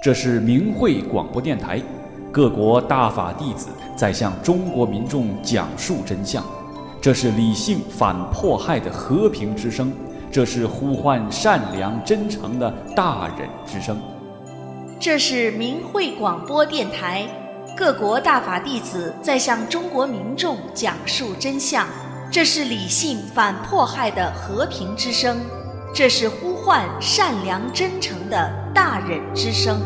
这是明慧广播电台，各国大法弟子在向中国民众讲述真相。这是理性反迫害的和平之声，这是呼唤善良真诚的大忍之声。 这是明慧广播电台，各国大法弟子在向中国民众讲述真相。这是理性反迫害的和平之声，这是呼唤善良真诚的大忍之声。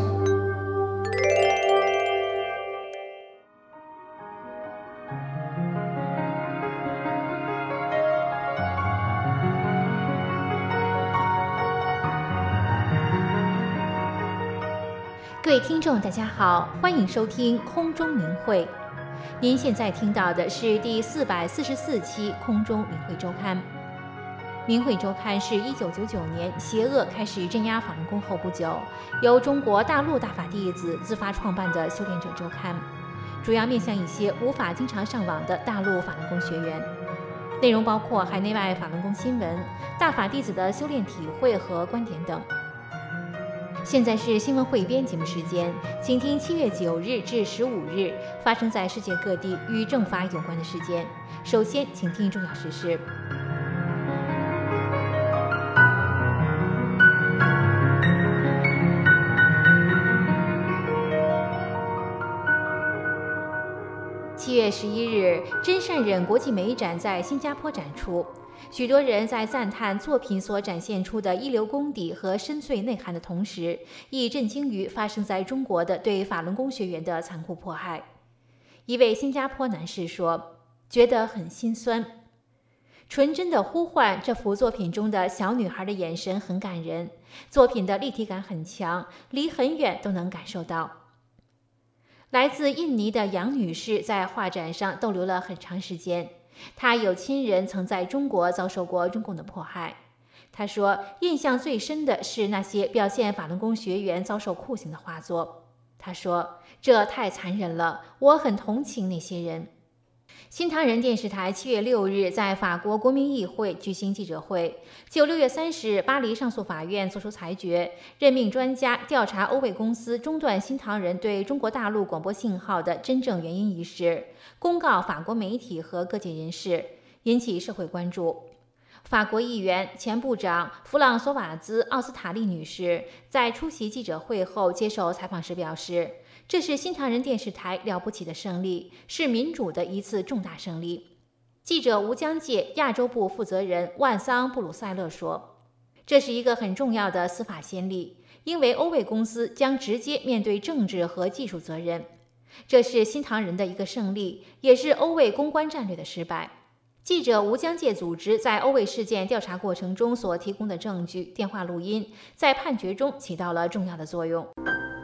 各位听众大家好，欢迎收听空中明慧。您现在听到的是第444期空中明慧周刊。明慧周刊是1999年邪恶开始镇压法轮功后不久，由中国大陆大法弟子自发创办的修炼者周刊，主要面向一些无法经常上网的大陆法轮功学员。内容包括海内外法轮功新闻、大法弟子的修炼体会和观点等。现在是新闻汇编节目时间，请听7月9日至15日发生在世界各地与正法有关的事件。首先，请听重要时事。7月11日，真善忍国际美展在新加坡展出。许多人在赞叹作品所展现出的一流功底和深邃内涵的同时，亦震惊于发生在中国的对法轮功学员的残酷迫害。一位新加坡男士说：“觉得很心酸。纯真的呼唤这幅作品中的小女孩的眼神很感人，作品的立体感很强，离很远都能感受到。”来自印尼的杨女士在画展上逗留了很长时间。她有亲人曾在中国遭受过中共的迫害。她说，印象最深的是那些表现法轮功学员遭受酷刑的画作。她说，这太残忍了，我很同情那些人。新唐人电视台7月6日在法国国民议会举行记者会，就6月30日巴黎上诉法院作出裁决，任命专家调查欧卫公司中断新唐人对中国大陆广播信号的真正原因一事，公告法国媒体和各界人士，引起社会关注。法国议员、前部长弗朗索瓦兹·奥斯塔利女士在出席记者会后接受采访时表示，这是新唐人电视台了不起的胜利，是民主的一次重大胜利。记者吴江界亚洲部负责人万桑·布鲁塞勒说，这是一个很重要的司法先例，因为欧卫公司将直接面对政治和技术责任。这是新唐人的一个胜利，也是欧卫公关战略的失败。记者吴江界组织在欧卫事件调查过程中所提供的证据、电话录音，在判决中起到了重要的作用。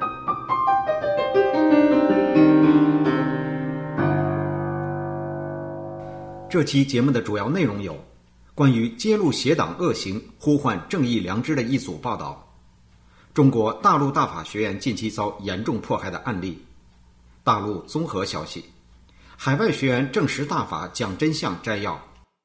这期节目的主要内容有：关于揭露邪党恶行、呼唤正义良知的一组报道；中国大陆大法学院近期遭严重迫害的案例；大陆综合消息；海外学员证实大法讲真相摘要；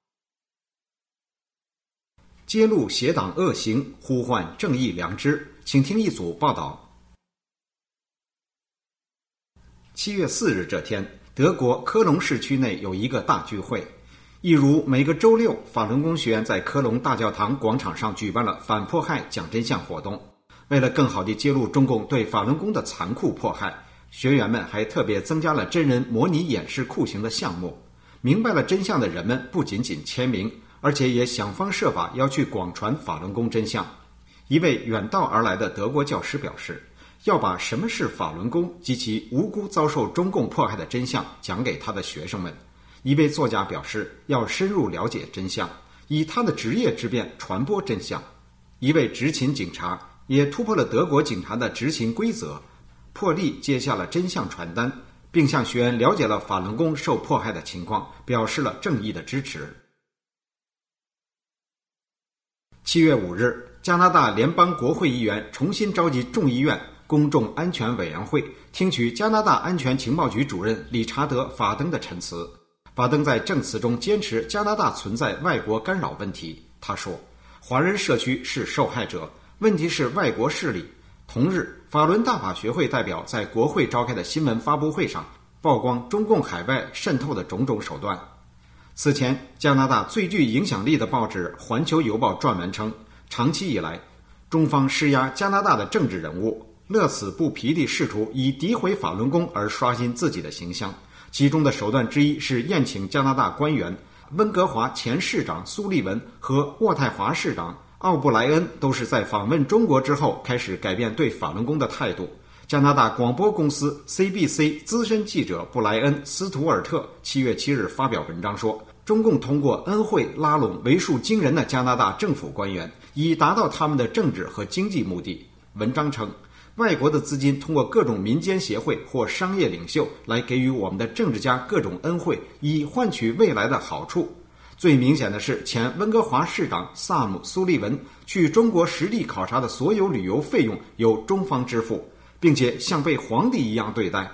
揭露邪党恶行，呼唤正义良知，请听一组报道。7月4日这天，德国科隆市区内有一个大聚会，一如每个周六，法轮功学员在科隆大教堂广场上举办了反迫害讲真相活动。为了更好地揭露中共对法轮功的残酷迫害，学员们还特别增加了真人模拟演示酷刑的项目。明白了真相的人们不仅仅签名，而且也想方设法要去广传法轮功真相。一位远道而来的德国教师表示，要把什么是法轮功及其无辜遭受中共迫害的真相讲给他的学生们。一位作家表示，要深入了解真相，以他的职业之便传播真相。一位执勤警察也突破了德国警察的执勤规则，破例接下了真相传单，并向学员了解了法轮功受迫害的情况，表示了正义的支持。7月5日，加拿大联邦国会议员重新召集众议院公众安全委员会，听取加拿大安全情报局主任理查德·法登的陈词。法登在证词中坚持加拿大存在外国干扰问题。他说，华人社区是受害者，问题是外国势力， 同日，法轮大法学会代表在国会召开的新闻发布会上曝光中共海外渗透的种种手段。此前，加拿大最具影响力的报纸《环球邮报》撰文称，长期以来，中方施压加拿大的政治人物乐此不疲地试图以诋毁法轮功而刷新自己的形象，其中的手段之一是宴请加拿大官员温哥华前市长苏利文和渥太华市长奥布莱恩都是在访问中国之后开始改变对法轮功的态度。加拿大广播公司 CBC 资深记者布莱恩·斯图尔特7月7日发表文章说，中共通过恩惠拉拢为数惊人的加拿大政府官员，以达到他们的政治和经济目的。文章称，外国的资金通过各种民间协会或商业领袖来给予我们的政治家各种恩惠，以换取未来的好处。最明显的是，前温哥华市长萨姆·苏利文去中国实地考察的所有旅游费用由中方支付，并且像被皇帝一样对待。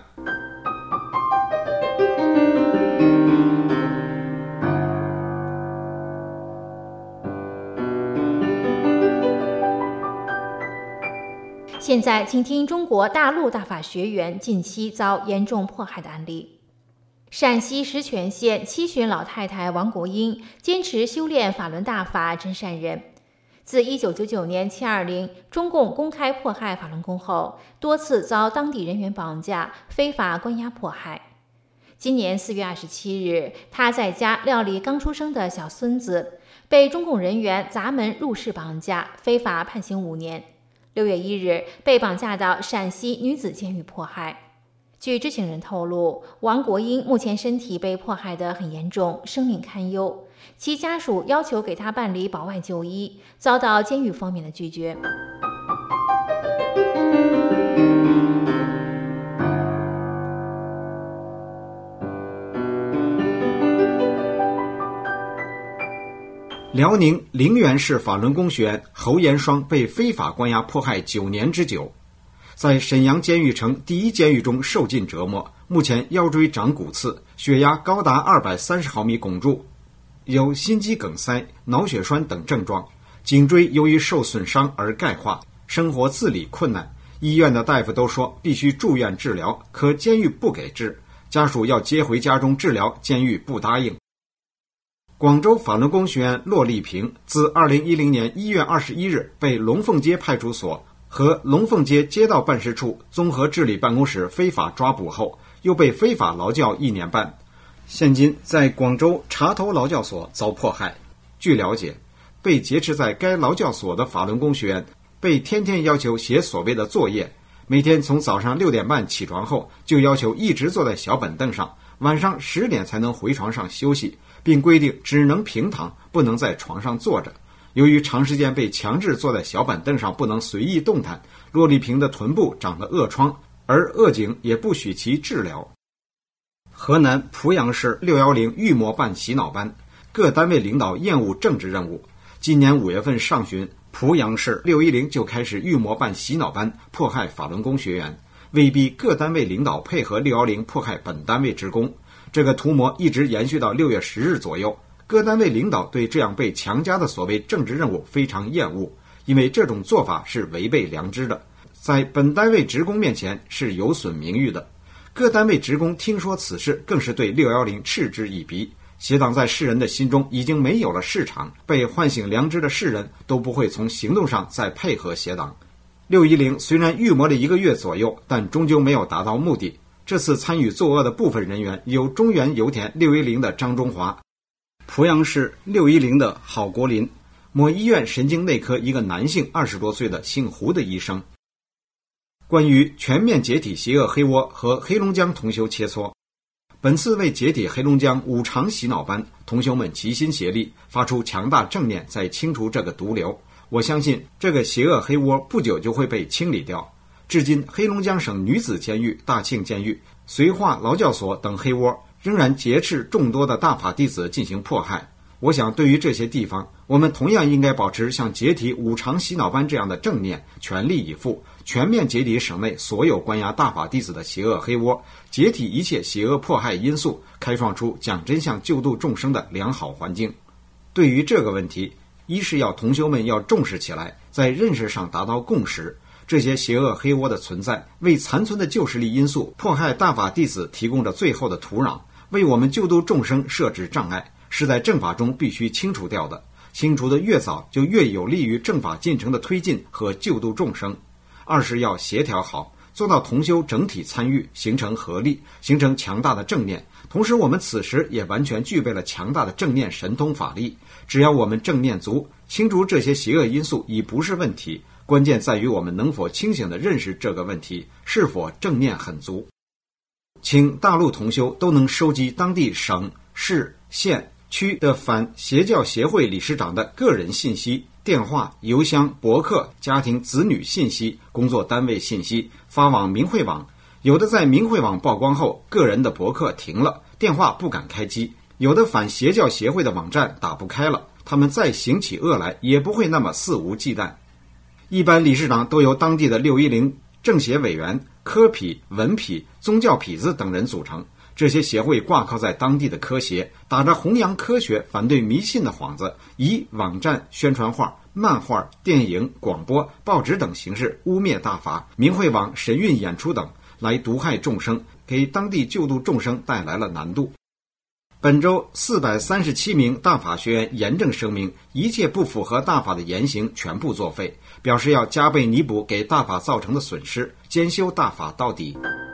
现在请听中国大陆大法学员近期遭严重迫害的案例。陕西石泉县七旬老太太王国英坚持修炼法轮大法，真善人。自1999年720中共公开迫害法轮功后，多次遭当地人员绑架、非法关押迫害。今年4月27日，他在家料理刚出生的小孙子，被中共人员砸门入室绑架，非法判刑5年。6月1日，被绑架到陕西女子监狱迫害。据知情人透露，王国英目前身体被迫害得很严重，生命堪忧。其家属要求给他办理保外就医，遭到监狱方面的拒绝。 辽宁陵园市法轮功学员侯延双被非法关押迫害9年之久，在沈阳监狱城第一监狱中受尽折磨，目前腰椎长骨刺，血压高达230毫米汞柱，有心肌梗塞、脑血栓等症状，颈椎由于受损伤而钙化，生活自理困难。医院的大夫都说必须住院治疗，可监狱不给治，家属要接回家中治疗，监狱不答应。广州法轮功学员骆丽萍自2010年1月21日被龙凤街派出所和龙凤街街道办事处综合治理办公室非法抓捕后，又被非法劳教1年半，现今在广州茶头劳教所遭迫害。据了解，被劫持在该劳教所的法轮功学员被天天要求写所谓的作业，每天从早上6点半起床后就要求一直坐在小板凳上，晚上10点才能回床上休息，并规定只能平躺，不能在床上坐着。由于长时间被强制坐在小板凳上，不能随意动弹，骆丽萍的臀部长了恶疮，而恶警也不许其治疗。河南濮阳市610预模办洗脑班，各单位领导厌恶政治任务。今年5月份上旬，濮阳市610就开始预模办洗脑班，迫害法轮功学员，威逼各单位领导配合610迫害本单位职工。这个图谋一直延续到6月10日左右。各单位领导对这样被强加的所谓政治任务非常厌恶，因为这种做法是违背良知的，在本单位职工面前是有损名誉的。各单位职工听说此事，更是对610嗤之以鼻。邪党在世人的心中已经没有了市场，被唤醒良知的世人都不会从行动上再配合邪党。610虽然预谋了1个月左右，但终究没有达到目的。这次参与作恶的部分人员有中原油田610的张中华，濮阳市610的郝国林，某医院神经内科一个男性20多岁的姓胡的医生。关于全面解体邪恶黑窝和黑龙江同修切磋，本次为解体黑龙江5常洗脑班，同修们齐心协力，发出强大正念，在清除这个毒瘤。我相信这个邪恶黑窝不久就会被清理掉。至今，黑龙江省女子监狱、大庆监狱、绥化劳教所等黑窝仍然劫持众多的大法弟子进行迫害。我想对于这些地方，我们同样应该保持像解体5常洗脑班这样的正念，全力以赴，全面解体省内所有关押大法弟子的邪恶黑窝，解体一切邪恶迫害因素，开创出讲真相救度众生的良好环境。对于这个问题，一是要同修们要重视起来，在认识上达到共识， 这些邪恶黑窝的存在，为残存的旧势力因素迫害大法弟子提供着最后的土壤，为我们救度众生设置障碍，是在正法中必须清除掉的。清除的越早，就越有利于正法进程的推进和救度众生。二是要协调好，做到同修整体参与，形成合力，形成强大的正念。同时我们此时也完全具备了强大的正念神通法力，只要我们正念足，清除这些邪恶因素已不是问题，关键在于我们能否清醒地认识这个问题，是否正念很足。请大陆同修都能收集当地省、市、县、区的反邪教协会理事长的个人信息、电话、邮箱、博客、家庭子女信息、工作单位信息，发往明慧网。有的在明慧网曝光后，个人的博客停了，电话不敢开机；有的反邪教协会的网站打不开了，他们再行起恶来也不会那么肆无忌惮。一般理事长都由当地的610政协委员、科痞、文痞、宗教痞子等人组成。这些协会挂靠在当地的科协，打着弘扬科学、反对迷信的幌子，以网站、宣传画、漫画、电影、广播、报纸等形式污蔑大法、明慧网、神韵演出等，来毒害众生，给当地救度众生带来了难度。本周437名大法学员严正声明，一切不符合大法的言行全部作废，表示要加倍弥补给大法造成的损失，兼修大法到底。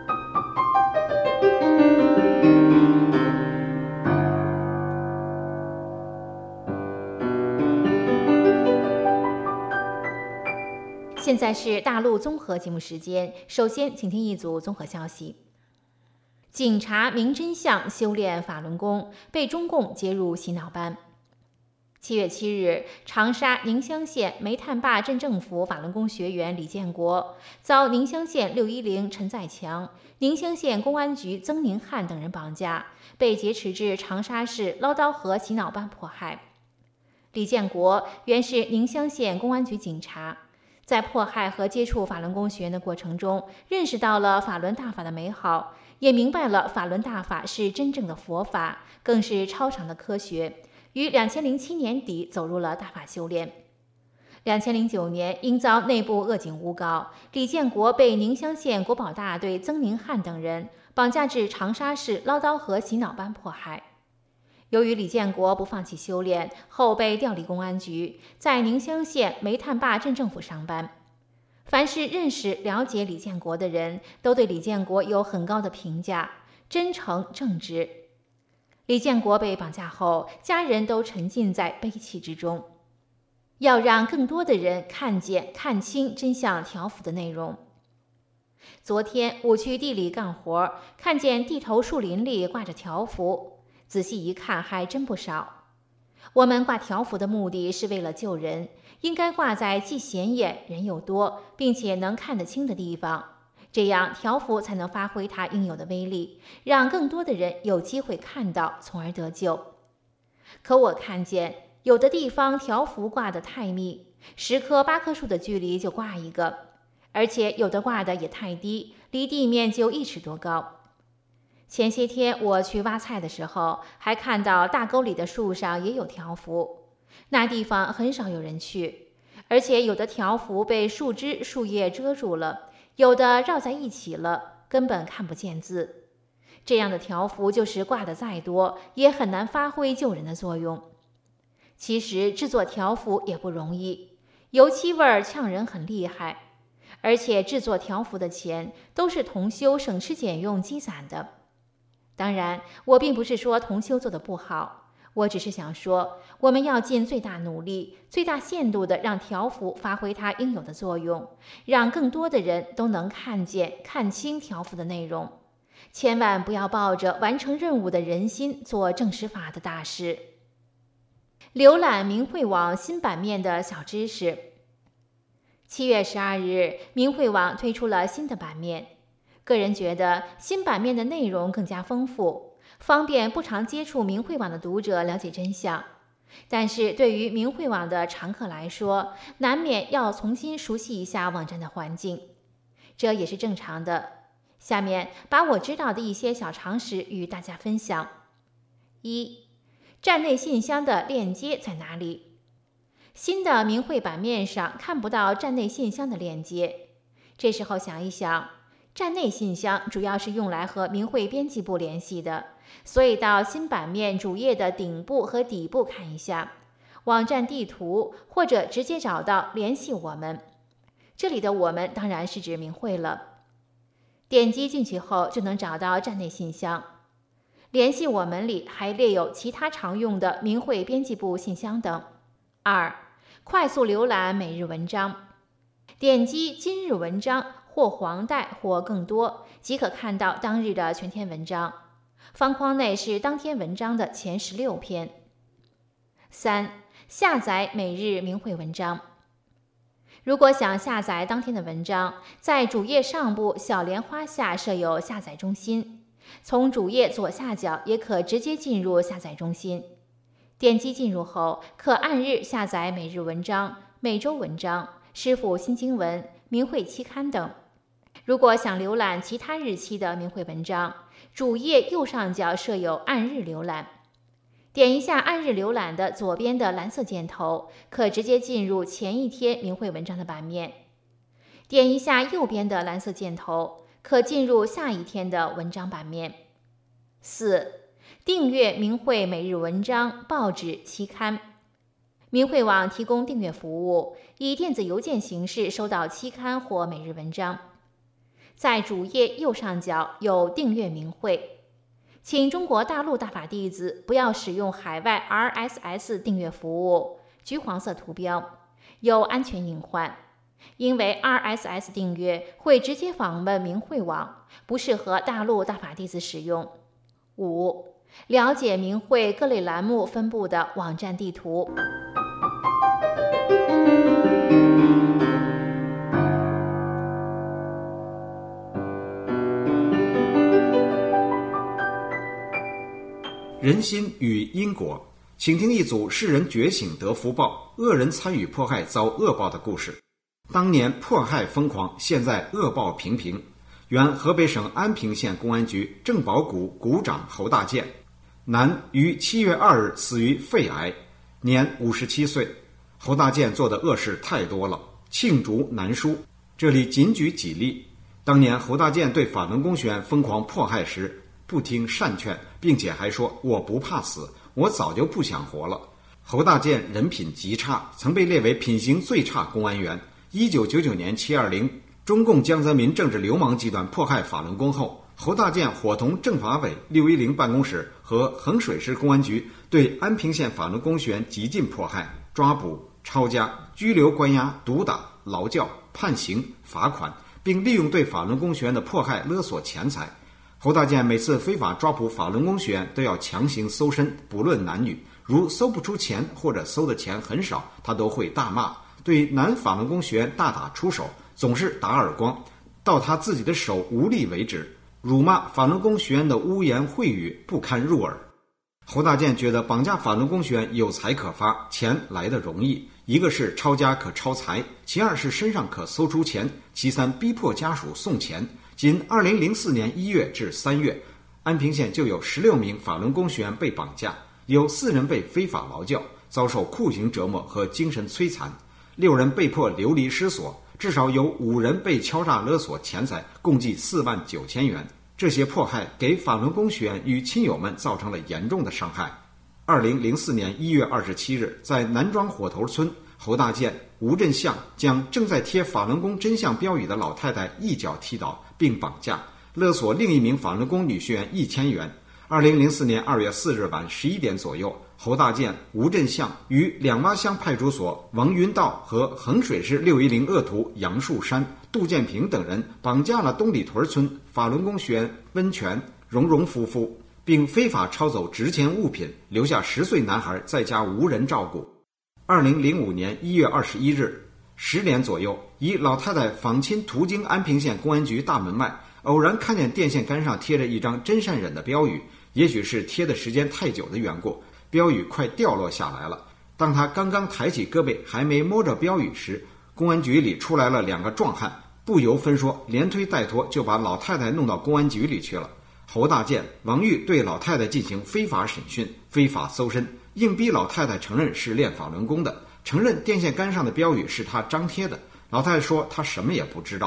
现在是大陆综合节目时间，首先请听一组综合消息。警察明真相修炼法轮功，被中共接入洗脑班。7月7日，长沙宁乡县煤炭坝镇政府法轮功学员李建国遭宁乡县610陈在强、宁乡县公安局曾宁汉等人绑架，被劫持至长沙市捞刀河洗脑班迫害。李建国原是宁乡县公安局警察，在迫害和接触法轮功学员的过程中，认识到了法轮大法的美好，也明白了法轮大法是真正的佛法，更是超常的科学。于2007年底走入了大法修炼。2009年，因遭内部恶警诬告，李建国被宁乡县国保大队曾宁汉等人绑架至长沙市捞刀河洗脑班迫害。由于李建国不放弃修炼，后被调离公安局，在宁乡县煤炭坝镇政府上班。凡是认识了解李建国的人，都对李建国有很高的评价，真诚正直。李建国被绑架后，家人都沉浸在悲戚之中。要让更多的人看清真相条幅的内容。昨天我去地里干活，看见地头树林里挂着条幅，仔细一看还真不少。我们挂条幅的目的是为了救人，应该挂在既显眼、人又多，并且能看得清的地方，这样条幅才能发挥它应有的威力，让更多的人有机会看到，从而得救。可我看见有的地方条幅挂得太密，10棵8棵树的距离就挂一个，而且有的挂得也太低，离地面就1尺多高。前些天我去挖菜的时候，还看到大沟里的树上也有条幅，那地方很少有人去，而且有的条幅被树枝树叶遮住了，有的绕在一起了，根本看不见字。这样的条幅就是挂得再多，也很难发挥救人的作用。其实制作条幅也不容易，油漆味呛人很厉害，而且制作条幅的钱都是同修省吃俭用积攒的。当然，我并不是说同修做得不好，我只是想说，我们要尽最大努力、最大限度地让条幅发挥它应有的作用，让更多的人都能看清条幅的内容。千万不要抱着完成任务的人心做正实法的大事。浏览明慧网新版面的小知识。7月12日，明慧网推出了新的版面。个人觉得新版面的内容更加丰富，方便不常接触明慧网的读者了解真相。但是对于明慧网的常客来说，难免要重新熟悉一下网站的环境，这也是正常的。下面把我知道的一些小常识与大家分享。1. 站内信箱的链接在哪里？新的明慧版面上看不到站内信箱的链接， 这时候想一想，站内信箱主要是用来和明会编辑部联系的，所以到新版面主页的顶部和底部看一下网站地图，或者直接找到联系我们。这里的我们当然是指明会了。点击进去后就能找到站内信箱。联系我们里还列有其他常用的明会编辑部信箱等。2. 快速浏览每日文章。点击今日文章或黄带或更多，即可看到当日的全篇文章。方框内是当天文章的前16篇。3. 下载每日明会文章。如果想下载当天的文章，在主页上部小莲花下设有下载中心，从主页左下角也可直接进入下载中心。点击进入后，可按日下载每日文章、每周文章、师傅新经文、明会期刊等。如果想浏览其他日期的明会文章，主页右上角设有按日浏览。点一下按日浏览的左边的蓝色箭头，可直接进入前一天明会文章的版面。点一下右边的蓝色箭头，可进入下一天的文章版面。4. 订阅明会每日文章、报纸、期刊。明会网提供订阅服务，以电子邮件形式收到期刊或每日文章。在主页右上角有订阅明会。请中国大陆大法弟子不要使用海外 RSS 订阅服务，橘黄色图标，有安全隐患。因为 RSS 订阅会直接访问明会网，不适合大陆大法弟子使用。5. 了解明会各类栏目分布的网站地图。 人心与因果，请听一组世人觉醒得福报，恶人参与迫害遭恶报的故事。当年迫害疯狂，现在恶报频频。原河北省安平县公安局政保股股长侯大建，男，于7月2日死于肺癌，年57岁。侯大建做的恶事太多了，罄竹难书，这里仅举几例。当年侯大建对法轮功学员疯狂迫害时，不听善劝，并且还说我不怕死，我早就不想活了。侯大建人品极差，曾被列为品行最差公安员。1999年720，中共江泽民政治流氓集团迫害法轮功后，侯大建伙同政法委610办公室和衡水市公安局对安平县法轮功学员极尽迫害，抓捕、抄家、拘留、关押、毒打、劳教、判刑、罚款，并利用对法轮功学员的迫害勒索钱财。侯大建每次非法抓捕法轮功学员都要强行搜身，不论男女，如搜不出钱或者搜的钱很少，他都会大骂，对男法轮功学员大打出手，总是打耳光，到他自己的手无力为止，辱骂法轮功学员的污言秽语不堪入耳。侯大建觉得绑架法轮功学员有财可发，钱来得容易，一个是抄家可抄财，其二是身上可搜出钱，其三逼迫家属送钱。仅2004年1月至3月，安平县就有16名法轮功学员被绑架，有4人被非法劳教，遭受酷刑折磨和精神摧残，6人被迫流离失所，至少有5人被敲诈勒索钱财，共计4万9千元。这些迫害给法轮功学员与亲友们造成了严重的伤害。2004年1月27日，在南庄火头村，侯大建、吴振相将正在贴法轮功真相标语的老太太一脚踢倒，并绑架，勒索另一名法轮功女学员1000元。2004年2月4日晚11点左右，侯大建、吴振相与两洼乡派出所王云道和衡水市610恶徒杨树山、杜建平等人绑架了东里屯村法轮功学员温泉、荣荣夫妇，并非法抄走值钱物品，留下10岁男孩在家无人照顾。2005年1月21日10点左右，一老太太访亲途经安平县公安局大门外，偶然看见电线杆上贴着一张真善忍的标语，也许是贴的时间太久的缘故，标语快掉落下来了。当他刚刚抬起胳膊还没摸着标语时，公安局里出来了2个壮汉，不由分说，连推带拖就把老太太弄到公安局里去了。侯大建、王玉对老太太进行非法审讯、非法搜身，硬逼老太太承认是练法轮功的，承认电线杆上的标语是她张贴的。老太太说她什么也不知道。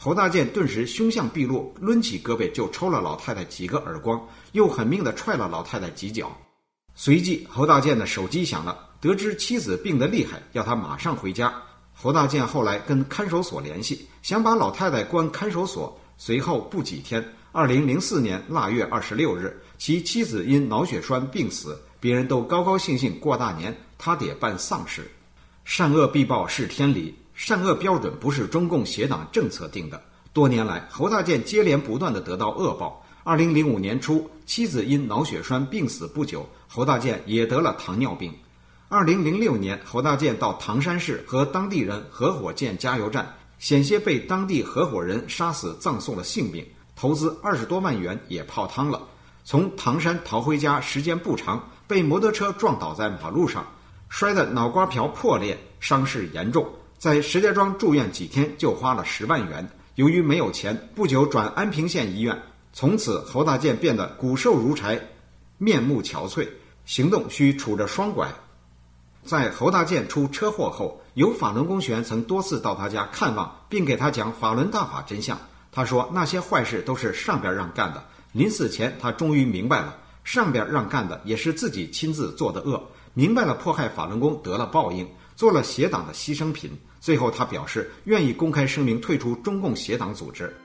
侯大健顿时凶相毕露，抡起胳膊就抽了老太太几个耳光，又狠命地踹了老太太几脚。随即侯大健的手机响了，得知妻子病得厉害，要他马上回家。侯大健后来跟看守所联系，想把老太太关看守所。随后不几天，2004年腊月26日，其妻子因脑血栓病死，别人都高高兴兴过大年，他得办丧事。善恶必报是天理，善恶标准不是中共协党政策定的。多年来，侯大健接连不断地得到恶报。2005年初，妻子因脑血栓病死不久，侯大健也得了糖尿病。2006年，侯大健到唐山市和当地人合伙建加油站，险些被当地合伙人杀死，葬送了性命，投资20多万元也泡汤了。从唐山逃回家时间不长，被摩托车撞倒在马路上，摔得脑瓜瓢破裂，伤势严重，在石家庄住院几天就花了10万元。由于没有钱，不久转安平县医院。从此侯大健变得骨瘦如柴，面目憔悴，行动需杵着双拐。在侯大健出车祸后，有法轮功学员曾多次到他家看望，并给他讲法轮大法真相。他说那些坏事都是上边让干的，临死前他终于明白了，上边让干的也是自己亲自做的恶，明白了迫害法轮功得了报应，做了邪党的牺牲品。最后他表示愿意公开声明退出中共邪党组织。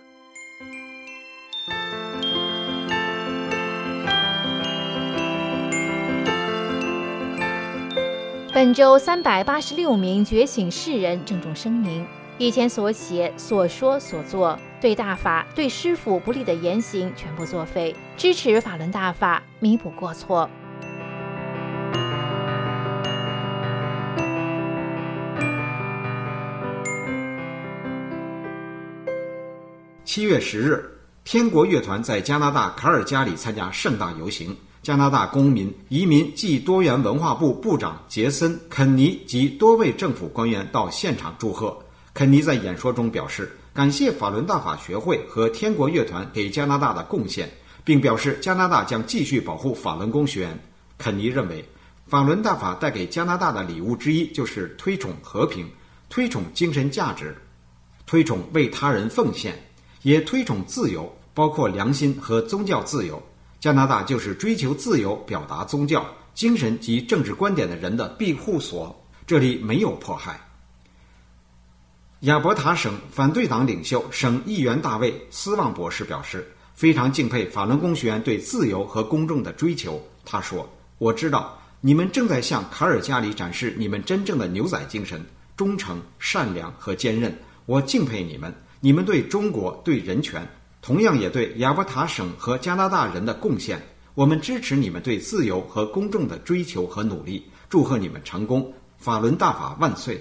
本周386名觉醒世人郑重声明：以前所写、所说、所做，对大法、对师父不利的言行全部作废，支持法轮大法，弥补过错。 7月10日，天国乐团在加拿大卡尔加里参加盛大游行。加拿大公民、移民暨多元文化部部长杰森·肯尼及多位政府官员到现场祝贺。肯尼在演说中表示，感谢法轮大法学会和天国乐团给加拿大的贡献，并表示加拿大将继续保护法轮功学员。肯尼认为，法轮大法带给加拿大的礼物之一就是推崇和平，推崇精神价值，推崇为他人奉献，也推崇自由，包括良心和宗教自由。加拿大就是追求自由、表达宗教、精神及政治观点的人的庇护所，这里没有迫害。亚伯塔省反对党领袖、省议员大卫·斯旺博士表示，非常敬佩法轮功学员对自由和公正的追求。他说，我知道你们正在向卡尔加里展示你们真正的牛仔精神，忠诚、善良和坚韧。我敬佩你们，你们对中国、对人权，同样也对亚伯塔省和加拿大人的贡献。我们支持你们对自由和公正的追求和努力，祝贺你们成功！法轮大法万岁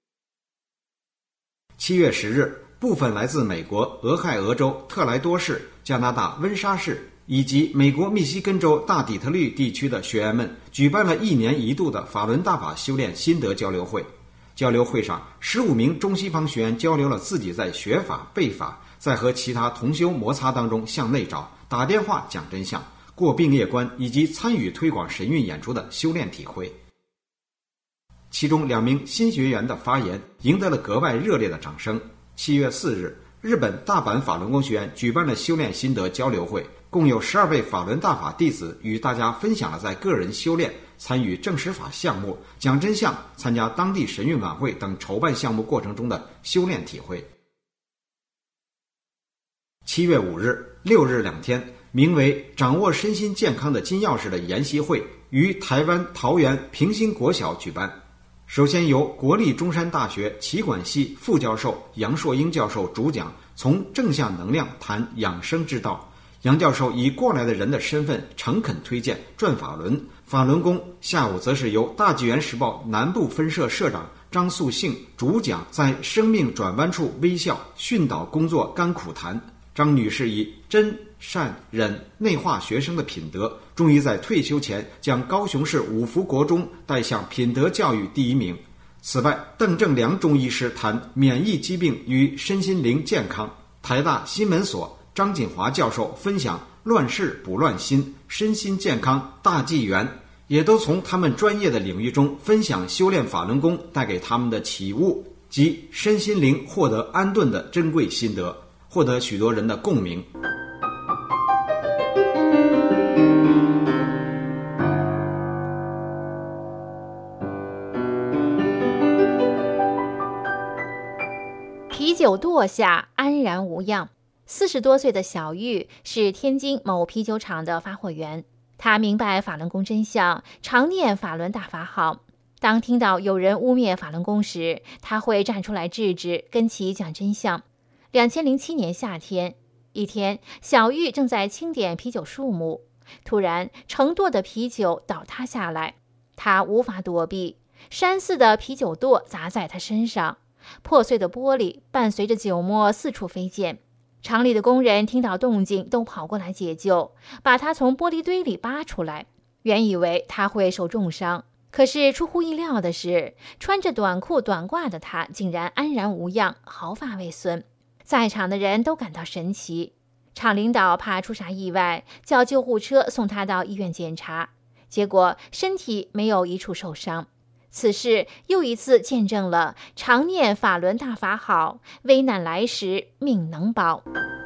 ！7月10日，部分来自美国俄亥俄州特莱多市、加拿大温莎市以及美国密西根州大底特律地区的学员们举办了1年1度的法轮大法修炼心得交流会。交流会上，15名中西方学员交流了自己在学法、背法，在和其他同修摩擦当中向内找、打电话讲真相、过病业关以及参与推广神韵演出的修炼体会。其中2名新学员的发言赢得了格外热烈的掌声。7月4日，日本大阪法轮功学院举办了修炼心得交流会，共有12位法轮大法弟子与大家分享了在个人修炼、参与正实法项目、讲真相、参加当地神韵晚会等筹办项目过程中的修炼体会。7月5日、6日2天，名为“掌握身心健康的金钥匙”的研习会于台湾桃园平兴国小举办。首先由国立中山大学企管系副教授杨硕英教授主讲，从正向能量谈养生之道。杨教授以过来的人的身份诚恳推荐转法轮、法轮功。下午则是由大纪元时报南部分社社长张素幸主讲，在生命转弯处微笑，训导工作甘苦谈。张女士以真、善、忍内化学生的品德，终于在退休前将高雄市五福国中带向品德教育第1名。此外，邓正良中医师谈免疫疾病与身心灵健康。台大新闻所张锦华教授分享乱世不乱心、身心健康大纪元，也都从他们专业的领域中分享修炼法轮功带给他们的启悟。 及身心灵获得安顿的珍贵心得，获得许多人的共鸣。 啤酒舵下安然无恙。40多岁的小玉是天津某啤酒厂的发货员，他明白法轮功真相，常念法轮大法好。当听到有人污蔑法轮功时，他会站出来制止，跟其讲真相。2007年夏天，一天，小玉正在清点啤酒数目，突然盛舵的啤酒倒塌下来，他无法躲避，山似的啤酒舵砸在他身上，破碎的玻璃伴随着酒沫四处飞溅。厂里的工人听到动静都跑过来解救，把他从玻璃堆里扒出来。原以为他会受重伤，可是出乎意料的是，穿着短裤短褂的他竟然安然无恙，毫发未损。在场的人都感到神奇。厂领导怕出啥意外，叫救护车送他到医院检查，结果身体没有一处受伤。此事又一次见证了常念法轮大法好，危难来时命能保。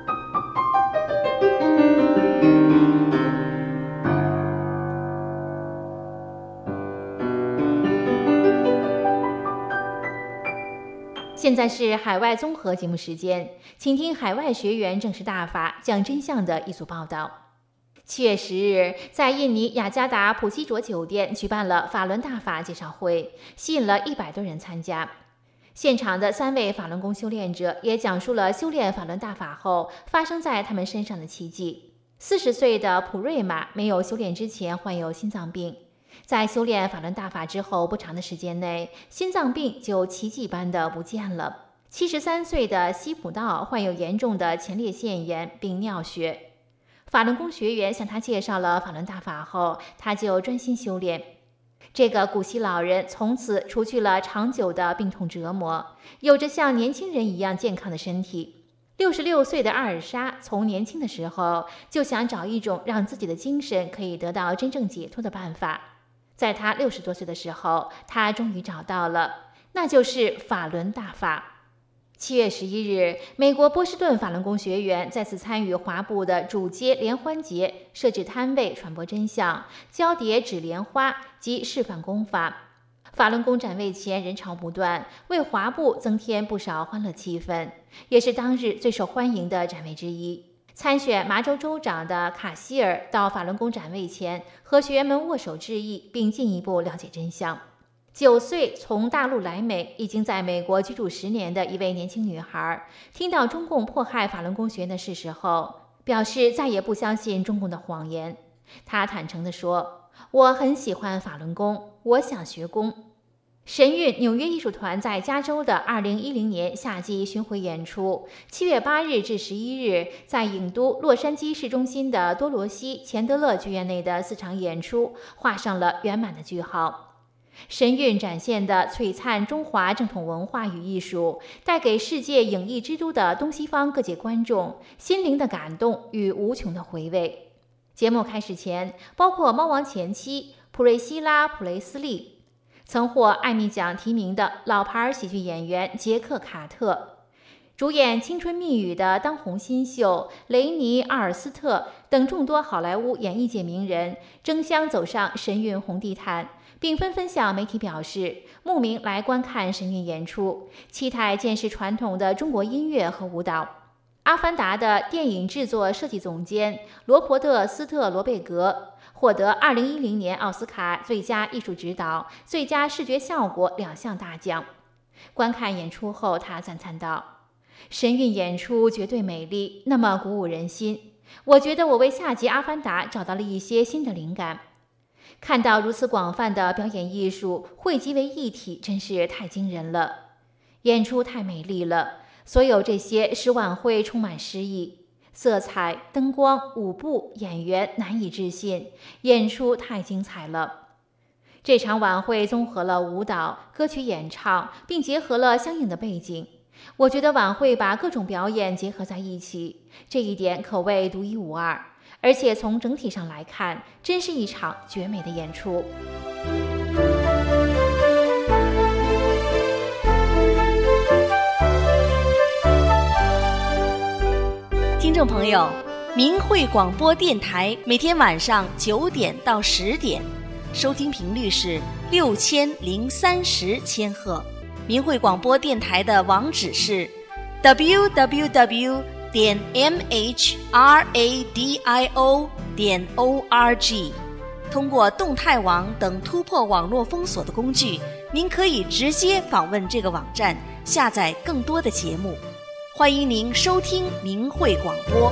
现在是海外综合节目时间，请听海外学员证实大法讲真相的一组报道。7月10日，在印尼雅加达普基卓酒店举办了法轮大法介绍会，吸引了100多人参加。现场的3位法轮功修炼者也讲述了修炼法轮大法后发生在他们身上的奇迹。40岁的普瑞玛没有修炼之前患有心脏病，在修炼法轮大法之后不长的时间内，心脏病就奇迹般的不见了。73岁的西普道患有严重的前列腺炎并尿血。法轮功学员向他介绍了法轮大法后，他就专心修炼。这个古稀老人从此除去了长久的病痛折磨，有着像年轻人一样健康的身体。66岁的阿尔莎从年轻的时候就想找一种让自己的精神可以得到真正解脱的办法。在他60多岁的时候，他终于找到了，那就是法轮大法。7月11日，美国波士顿法轮功学员再次参与华埠的主街联欢节，设置摊位传播真相，交叠纸莲花及示范功法。法轮功展位前人潮不断，为华埠增添不少欢乐气氛，也是当日最受欢迎的展位之一。参选麻州州长的卡希尔到法轮功展位前和学员们握手致意，并进一步了解真相。9岁从大陆来美，已经在美国居住10年的一位年轻女孩，听到中共迫害法轮功学员的事实后，表示再也不相信中共的谎言。她坦诚地说：“我很喜欢法轮功，我想学功。”神韵纽约艺术团在加州的2010年夏季巡回演出，7月8日至11日在影都洛杉矶市中心的多罗西钱德勒剧院内的4场演出画上了圆满的句号。神韵展现的璀璨中华正统文化与艺术，带给世界影艺之都的东西方各界观众心灵的感动与无穷的回味。节目开始前，包括猫王前妻普瑞希拉·普雷斯利，曾获艾米奖提名的老牌喜剧演员杰克·卡特，主演《青春蜜语》的当红新秀雷尼·阿尔斯特等众多好莱坞演艺界名人争相走上神韵红地毯，并纷纷向媒体表示慕名来观看神韵演出，期待见识传统的中国音乐和舞蹈。阿凡达的电影制作设计总监罗伯特·斯特罗贝格获得2010年奥斯卡最佳艺术指导、最佳视觉效果2项大奖。观看演出后，他赞叹道：“神韵演出绝对美丽，那么鼓舞人心。我觉得我为下集《阿凡达》找到了一些新的灵感。”看到如此广泛的表演艺术汇集为一体，真是太惊人了。演出太美丽了，所有这些使晚会充满诗意。色彩、灯光、舞步、演员难以置信，演出太精彩了。这场晚会综合了舞蹈、歌曲演唱，并结合了相应的背景。我觉得晚会把各种表演结合在一起，这一点可谓独一无二。而且从整体上来看，真是一场绝美的演出。 众朋友，明慧广播电台每天晚上9点到10点，收听频率是6030千赫。明慧广播电台的网址是 www.mhradio.org。通过动态网等突破网络封锁的工具，您可以直接访问这个网站，下载更多的节目。欢迎您收听明慧广播。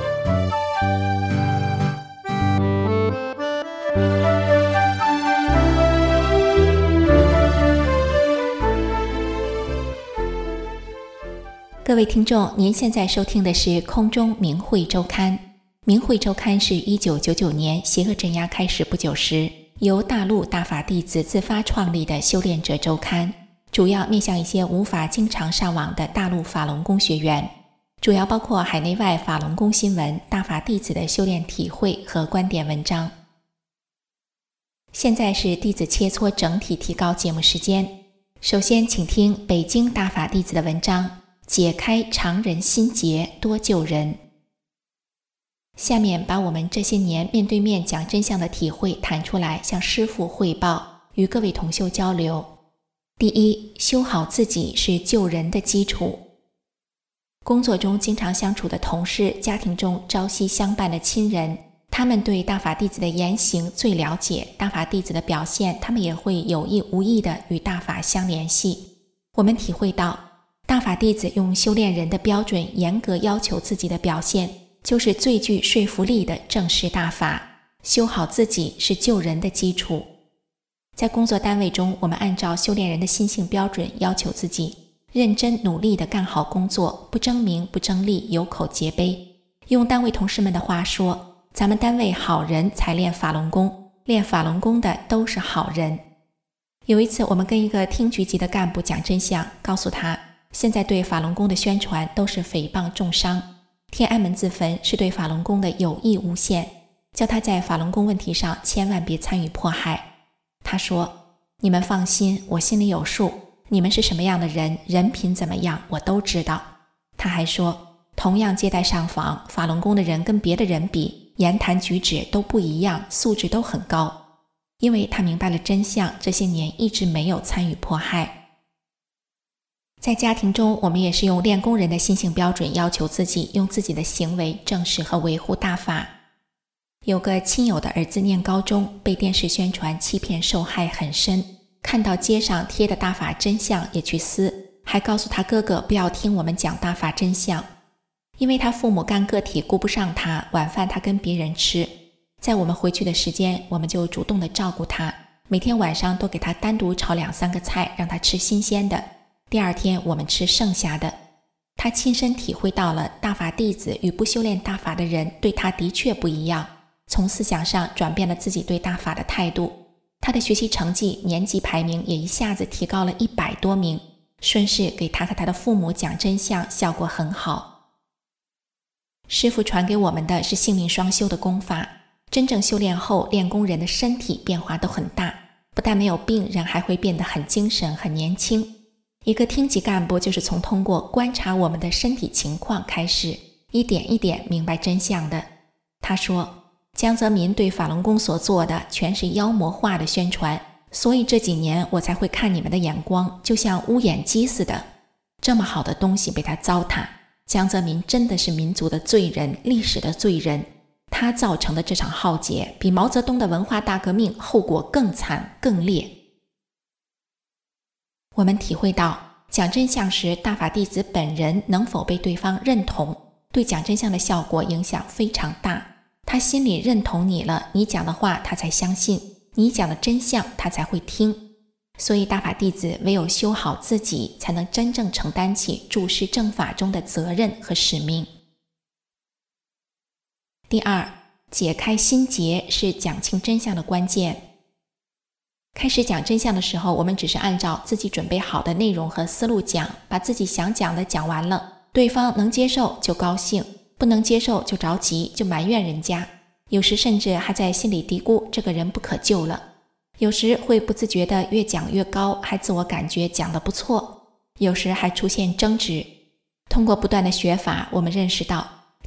各位听众，您现在收听的是空中明慧周刊。明慧周刊是1999年邪恶镇压开始不久时，由大陆大法弟子自发创立的修炼者周刊，主要面向一些无法经常上网的大陆法轮功学员，主要包括海内外法轮功新闻、大法弟子的修炼体会和观点文章。现在是弟子切磋整体提高节目时间，首先请听北京大法弟子的文章，解开常人心结，多救人。下面把我们这些年面对面讲真相的体会谈出来，向师父汇报，与各位同修交流。第一，修好自己是救人的基础。工作中经常相处的同事，家庭中朝夕相伴的亲人，他们对大法弟子的言行最了解，大法弟子的表现，他们也会有意无意地与大法相联系。我们体会到，大法弟子用修炼人的标准严格要求自己的表现，就是最具说服力的正式大法。修好自己是救人的基础。在工作单位中，我们按照修炼人的心性标准要求自己，认真努力地干好工作，不争名不争利，有口皆碑。用单位同事们的话说，咱们单位好人才练法轮功，练法轮功的都是好人。有一次我们跟一个厅局级的干部讲真相，告诉他现在对法轮功的宣传都是诽谤重伤，天安门自焚是对法轮功的有意诬陷，叫他在法轮功问题上千万别参与迫害。他说，你们放心，我心里有数，你们是什么样的人，人品怎么样，我都知道。他还说，同样接待上访，法轮功的人跟别的人比，言谈举止都不一样，素质都很高。因为他明白了真相，这些年一直没有参与迫害。在家庭中，我们也是用练功人的心性标准要求自己，用自己的行为正视和维护大法。有个亲友的儿子念高中，被电视宣传欺骗受害很深，看到街上贴的大法真相也去撕，还告诉他哥哥不要听我们讲大法真相。因为他父母干个体顾不上他，晚饭他跟别人吃，在我们回去的时间，我们就主动的照顾他，每天晚上都给他单独炒2-3个菜，让他吃新鲜的，第二天我们吃剩下的。他亲身体会到了大法弟子与不修炼大法的人对他的确不一样，从思想上转变了自己对大法的态度。他的学习成绩年级排名也一下子提高了100多名，顺势给他和他的父母讲真相，效果很好。师父传给我们的是性命双修的功法，真正修炼后，练功人的身体变化都很大，不但没有病，人还会变得很精神很年轻。一个厅级干部就是从通过观察我们的身体情况开始，一点一点明白真相的。他说，江泽民对法轮功所做的全是妖魔化的宣传，所以这几年我才会看你们的眼光就像乌眼鸡似的，这么好的东西被他糟蹋。江泽民真的是民族的罪人，历史的罪人，他造成的这场浩劫比毛泽东的文化大革命后果更惨更烈。我们体会到，讲真相时，大法弟子本人能否被对方认同，对讲真相的效果影响非常大。他心里认同你了，你讲的话他才相信，你讲的真相他才会听。所以大法弟子唯有修好自己，才能真正承担起注释正法中的责任和使命。第二，解开心结是讲清真相的关键。开始讲真相的时候，我们只是按照自己准备好的内容和思路讲，把自己想讲的讲完了，对方能接受就高兴，不能接受就着急，就埋怨人家，有时甚至还在心里嘀咕这个人不可救了。有时会不自觉地越讲越高，还自我感觉讲得不错，有时还出现争执。通过不断的学法，我们认识到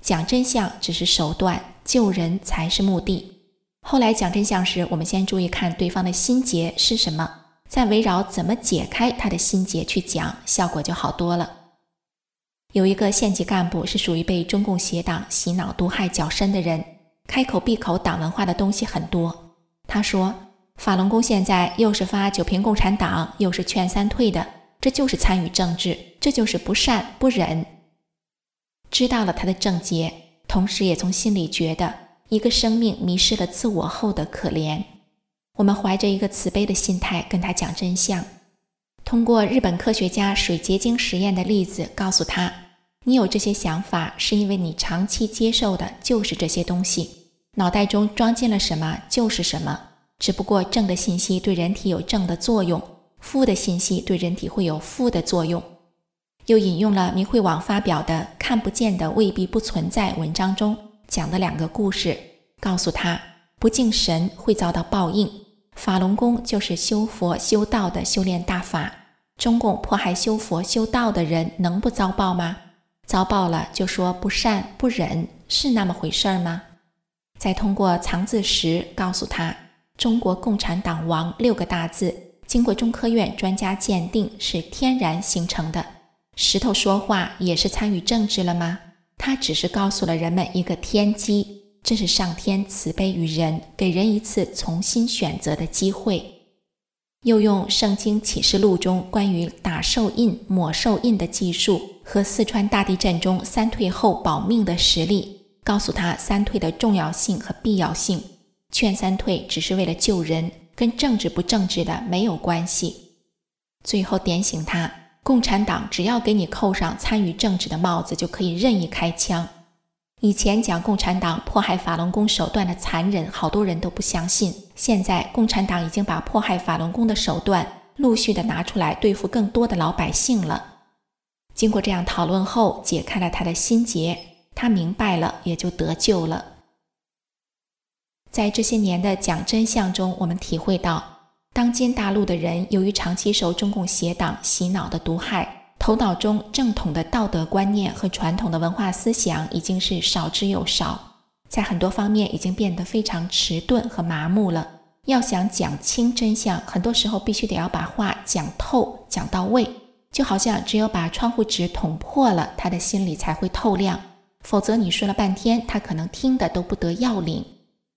讲真相只是手段，救人才是目的。后来讲真相时，我们先注意看对方的心结是什么，再围绕怎么解开他的心结去讲，效果就好多了。有一个县级干部是属于被中共邪党洗脑毒害较深的人，开口闭口党文化的东西很多。他说，法轮功现在又是发9评共产党，又是劝3退的，这就是参与政治，这就是不善不忍。知道了他的症结，同时也从心里觉得一个生命迷失了自我后的可怜。我们怀着一个慈悲的心态跟他讲真相，通过日本科学家水结晶实验的例子告诉他，你有这些想法是因为你长期接受的就是这些东西，脑袋中装进了什么就是什么，只不过正的信息对人体有正的作用，负的信息对人体会有负的作用。又引用了明慧网发表的看不见的未必不存在文章中讲的2个故事，告诉他不敬神会遭到报应，法轮功就是修佛修道的修炼大法，中共迫害修佛修道的人能不遭报吗？遭报了就说不善不忍，是那么回事吗？再通过藏字石告诉他，中国共产党亡6个大字经过中科院专家鉴定是天然形成的。石头说话也是参与政治了吗？他只是告诉了人们一个天机，这是上天慈悲于人，给人一次重新选择的机会。又用圣经启示录中关于打兽印抹兽印的技术和四川大地震中3退后保命的实例，告诉他3退的重要性和必要性，劝3退只是为了救人，跟政治不政治的没有关系。最后点醒他，共产党只要给你扣上参与政治的帽子，就可以任意开枪。以前讲共产党迫害法轮功手段的残忍，好多人都不相信，现在共产党已经把迫害法轮功的手段陆续的拿出来对付更多的老百姓了。经过这样讨论后，解开了他的心结，他明白了，也就得救了。在这些年的讲真相中，我们体会到当今大陆的人由于长期受中共邪党洗脑的毒害，头脑中正统的道德观念和传统的文化思想已经是少之又少，在很多方面已经变得非常迟钝和麻木了。要想讲清真相，很多时候必须得要把话讲透讲到位，就好像只有把窗户纸捅破了，他的心里才会透亮，否则你说了半天，他可能听的都不得要领。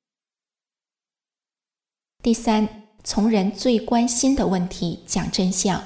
第3，从人最关心的问题讲真相。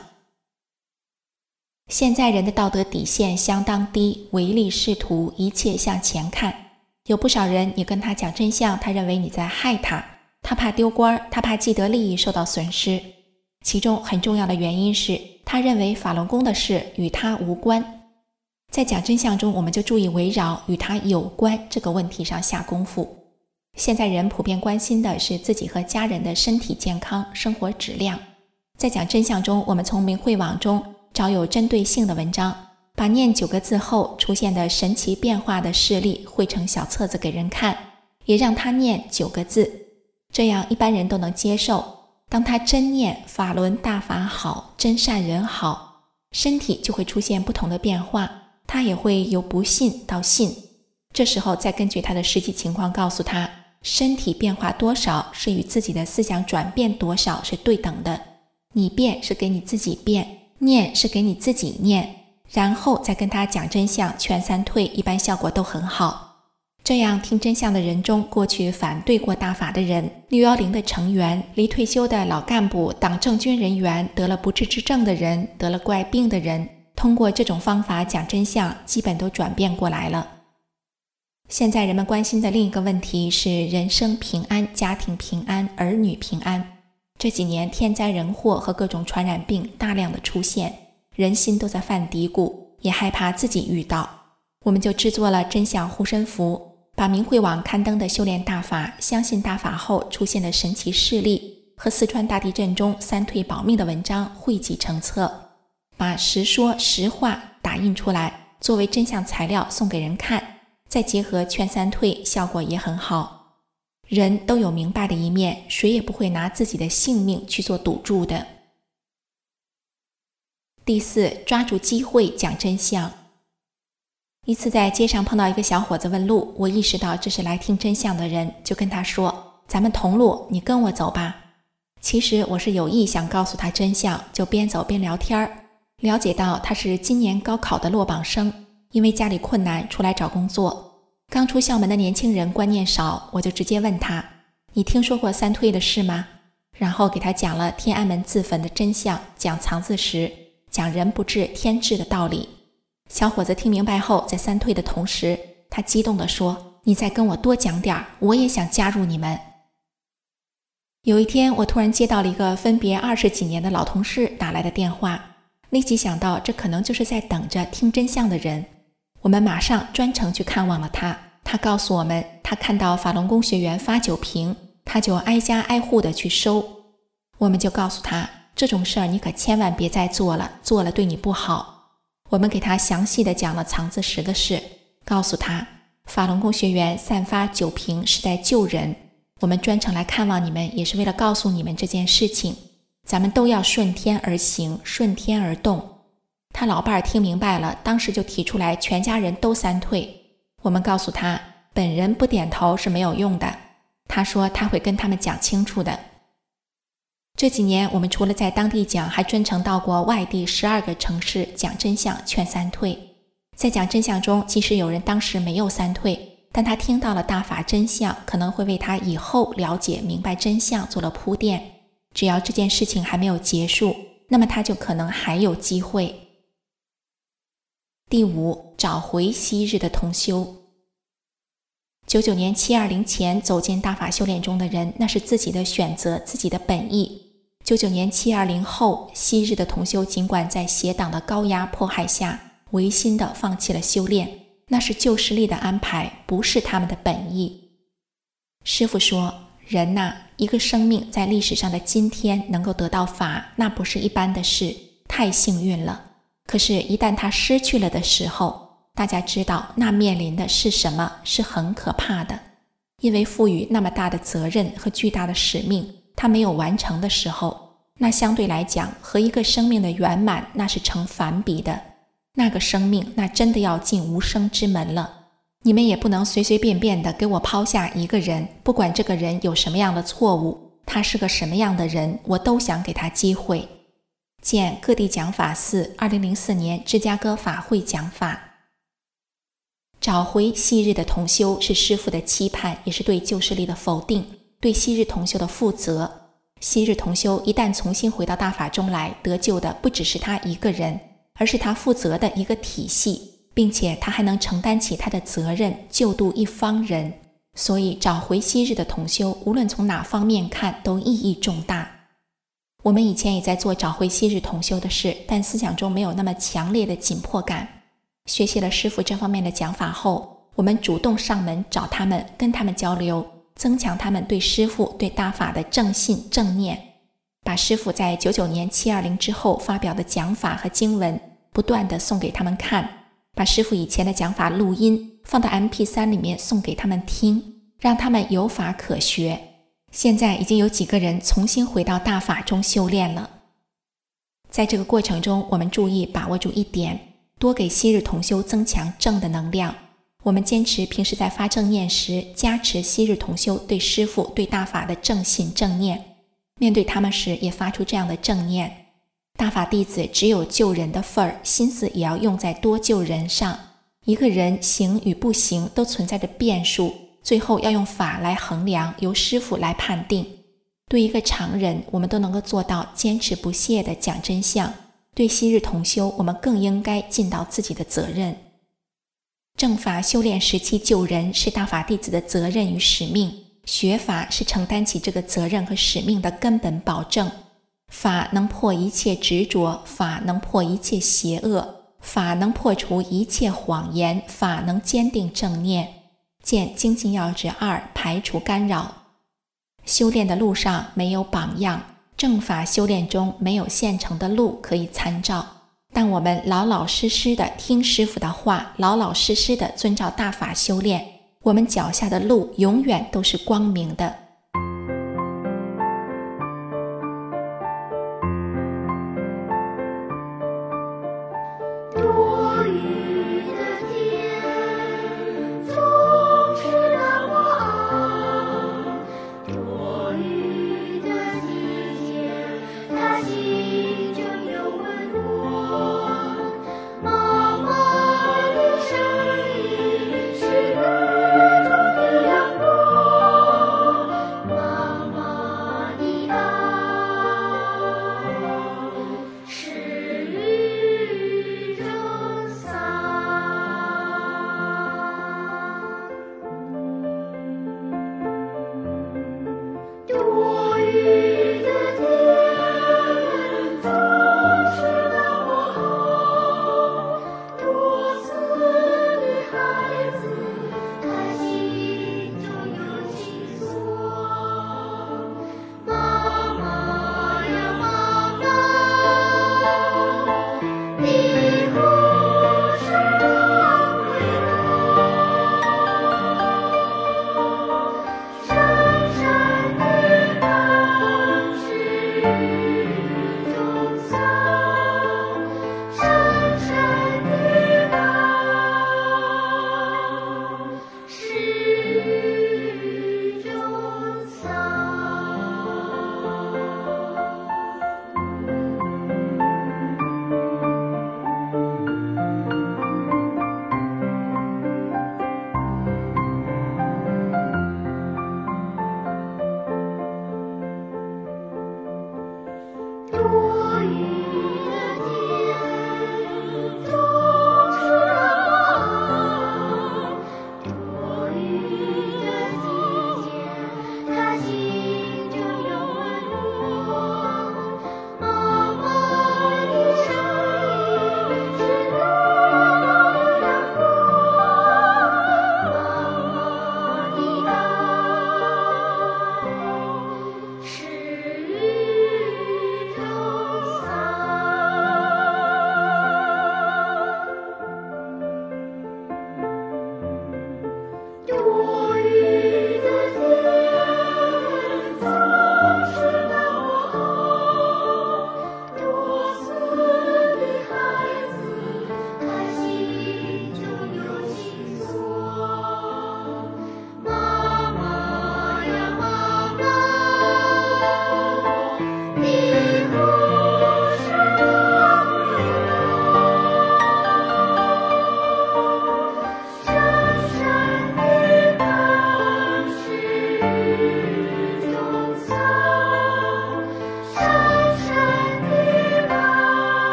现在人的道德底线相当低，唯利是图，一切向前看。有不少人你跟他讲真相，他认为你在害他，他怕丢官，他怕既得利益受到损失。其中很重要的原因是他认为法轮功的事与他无关。在讲真相中，我们就注意围绕与他有关这个问题上下功夫。现在人普遍关心的是自己和家人的身体健康、生活质量。在讲真相中，我们从明慧网中找有针对性的文章，把念9个字后出现的神奇变化的事例绘成小册子给人看，也让他念9个字，这样一般人都能接受。当他真念法轮大法好，真善人好，身体就会出现不同的变化，他也会由不信到信。这时候再根据他的实际情况告诉他，身体变化多少是与自己的思想转变多少是对等的，你变是给你自己变，念是给你自己念，然后再跟他讲真相，劝3退，一般效果都很好。这样听真相的人中，过去反对过大法的人，610的成员，离退休的老干部，党政军人员，得了不治之症的人，得了怪病的人，通过这种方法讲真相，基本都转变过来了。现在人们关心的另一个问题是人生平安、家庭平安、儿女平安。这几年天灾人祸和各种传染病大量的出现，人心都在犯嘀咕，也害怕自己遇到。我们就制作了真相护身符，把明慧网刊登的修炼大法、相信大法后出现的神奇事例和四川大地震中3退保命的文章汇集成册，把实说实话打印出来，作为真相材料送给人看，再结合劝3退，效果也很好。人都有明白的一面，谁也不会拿自己的性命去做赌注的。第4，抓住机会讲真相。 一次在街上碰到一个小伙子问路，我意识到这是来听真相的人，就跟他说，咱们同路，你跟我走吧。其实我是有意想告诉他真相，就边走边聊天。了解到他是今年高考的落榜生，因为家里困难出来找工作。刚出校门的年轻人观念少，我就直接问他，你听说过三退的事吗？然后给他讲了天安门自焚的真相，讲藏字石，讲人不治天治的道理。小伙子听明白后，在三退的同时，他激动地说，你再跟我多讲点，我也想加入你们。有一天，我突然接到了一个分别20几年的老同事打来的电话，立即想到这可能就是在等着听真相的人。我们马上专程去看望了他。他告诉我们，他看到法轮功学员发酒瓶，他就挨家挨户的去收。我们就告诉他，这种事儿你可千万别再做了，做了对你不好。我们给他详细的讲了藏字石的事，告诉他法轮功学员散发酒瓶是在救人，我们专程来看望你们也是为了告诉你们这件事情，咱们都要顺天而行，顺天而动。他老伴儿听明白了，当时就提出来全家人都三退。我们告诉他，本人不点头是没有用的，他说他会跟他们讲清楚的。这几年我们除了在当地讲，还专程到过外地12个城市讲真相劝三退。在讲真相中，即使有人当时没有三退，但他听到了大法真相，可能会为他以后了解明白真相做了铺垫。只要这件事情还没有结束，那么他就可能还有机会。第5，找回昔日的同修。99年720前走进大法修炼中的人，那是自己的选择，自己的本意。99年720后，昔日的同修尽管在邪党的高压迫害下，违心地放弃了修炼，那是旧势力的安排，不是他们的本意。师父说，人呐，一个生命在历史上的今天能够得到法，那不是一般的事，太幸运了。可是一旦他失去了的时候，大家知道那面临的是什么，是很可怕的。因为赋予那么大的责任和巨大的使命，他没有完成的时候，那相对来讲和一个生命的圆满那是成反比的。那个生命那真的要进无生之门了。你们也不能随随便便的给我抛下一个人，不管这个人有什么样的错误，他是个什么样的人，我都想给他机会。见各地讲法寺2004年芝加哥法会讲法。找回昔日的同修是师父的期盼，也是对旧势力的否定，对昔日同修的负责。昔日同修一旦重新回到大法中来，得救的不只是他一个人，而是他负责的一个体系，并且他还能承担起他的责任，救度一方人。所以找回昔日的同修，无论从哪方面看都意义重大。我们以前也在做找回昔日同修的事，但思想中没有那么强烈的紧迫感。学习了师父这方面的讲法后，我们主动上门找他们，跟他们交流，增强他们对师父对大法的正信正念，把师父在99年720之后发表的讲法和经文不断地送给他们看，把师父以前的讲法录音放到 MP3 里面送给他们听，让他们有法可学。现在已经有几个人重新回到大法中修炼了。在这个过程中，我们注意把握住一点，多给昔日同修增强正的能量。我们坚持平时在发正念时，加持昔日同修对师父对大法的正信正念，面对他们时也发出这样的正念。大法弟子只有救人的份儿，心思也要用在多救人上。一个人行与不行都存在着变数，最后要用法来衡量，由师父来判定。对一个常人，我们都能够做到坚持不懈地讲真相，对昔日同修，我们更应该尽到自己的责任。正法修炼时期救人是大法弟子的责任与使命，学法是承担起这个责任和使命的根本保证。法能破一切执着，法能破一切邪恶，法能破除一切谎言，法能坚定正念。见精进要旨2，排除干扰。修炼的路上没有榜样，正法修炼中没有现成的路可以参照，但我们老老实实的听师父的话，老老实实的遵照大法修炼，我们脚下的路永远都是光明的。 多雨的天